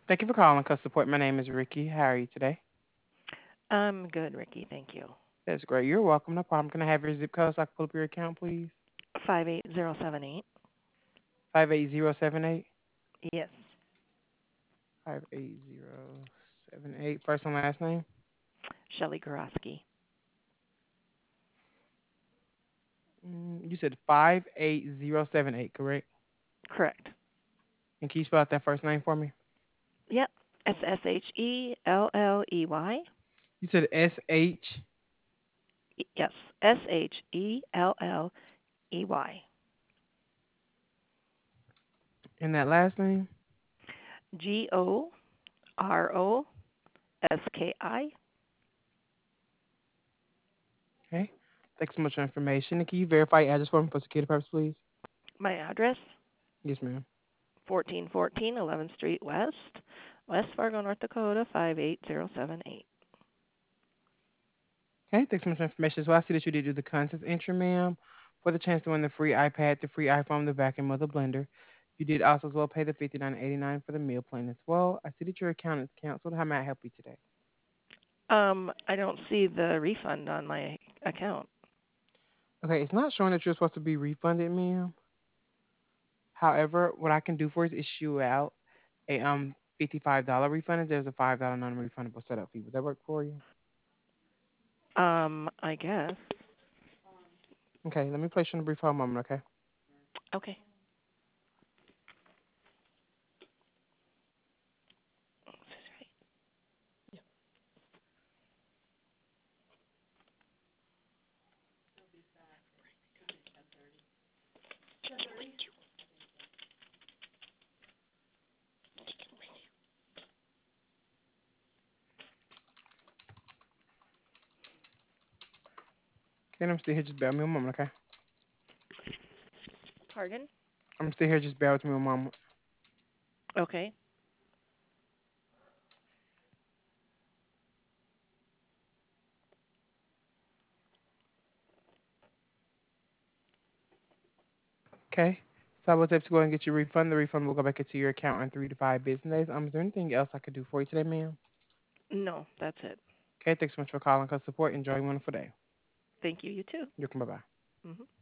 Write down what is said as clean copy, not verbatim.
Thank you for calling Customer Support. My name is Ricky. How are you today? I'm good, Ricky. Thank you. That's great. You're welcome. No problem. Can I have your zip code so I can pull up your account, please? 58078. 58078. Yes. 58078. First and last name? Shelly Goroski. You said 58078, correct? Correct. And can you spell out that first name for me? Yep. Shelley. You said SH. Yes. Shelley. And that last name? Goroski. Okay. Thanks so much for the information. And can you verify your address for me for security purpose, please? My address Yes, ma'am. 1414 11th Street West, West Fargo, North Dakota 58078. Okay, thanks so much for the information. So I see that you did do the contest entry, ma'am, for the chance to win the free iPad, the free iPhone, the vacuum, or the blender. You did also as well pay the 59.89 for the meal plan as well. I see that your account is canceled. How may I help you today? I don't see the refund on my account. Okay, it's not showing that you're supposed to be refunded, ma'am. However, what I can do for you is issue out a $55 refund. There's a $5 non-refundable setup fee. Would that work for you? I guess. Okay, let me place you on a brief hold moment. Okay. Okay. Okay, I'm still here. Just bear with me a moment. Okay. Pardon? I'm still here. Just bear with me a moment. Okay. Okay. So I was able to go ahead and get your refund. The refund will go back into your account in 3 to 5 business days. Is there anything else I could do for you today, ma'am? No, that's it. Okay, thanks so much for calling us support. Enjoy your wonderful day. Thank you. You too. You're welcome. Bye bye. Mhm.